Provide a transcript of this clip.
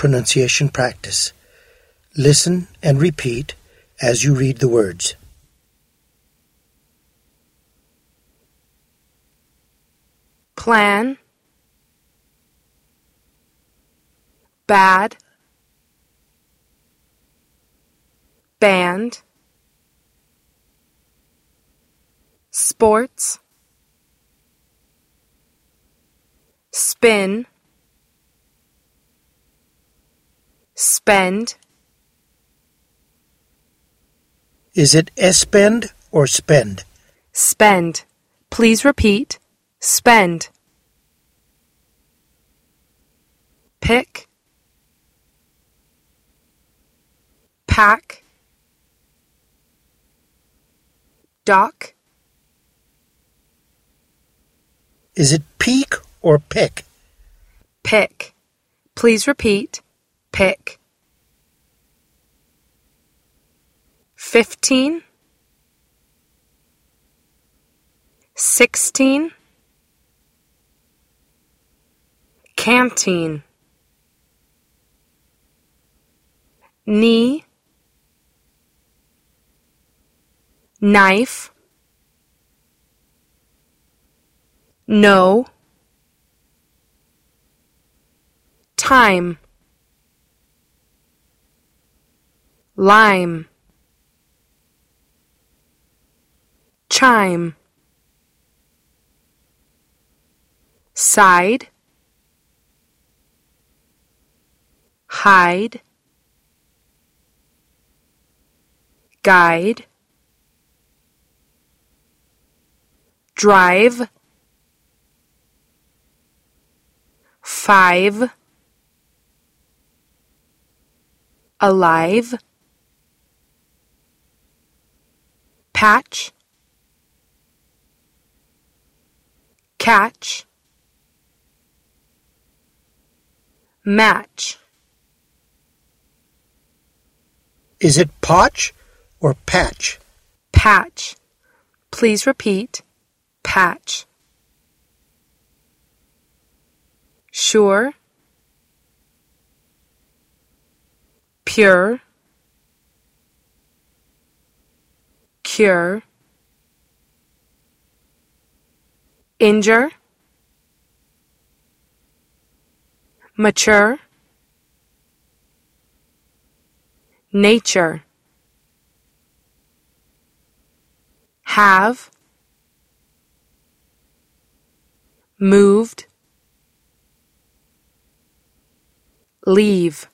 pronunciation practice. Listen and repeat as you read the words. Plan, bad, band, sports, spin, spend. Is it spend or spend? Spend. Please repeat. Spend. Pick, pack, dock. Is it peak or pick? Pick. Please repeat. Pick. 15, 16, canteen, knee, knife, no, time, lime, chime, side, hide, guide, drive, 5, alive, patch, catch, match. Is it potch or patch? Patch. Please repeat. Patch. Sure, pure, cure, injure, mature, nature, have, moved, leave.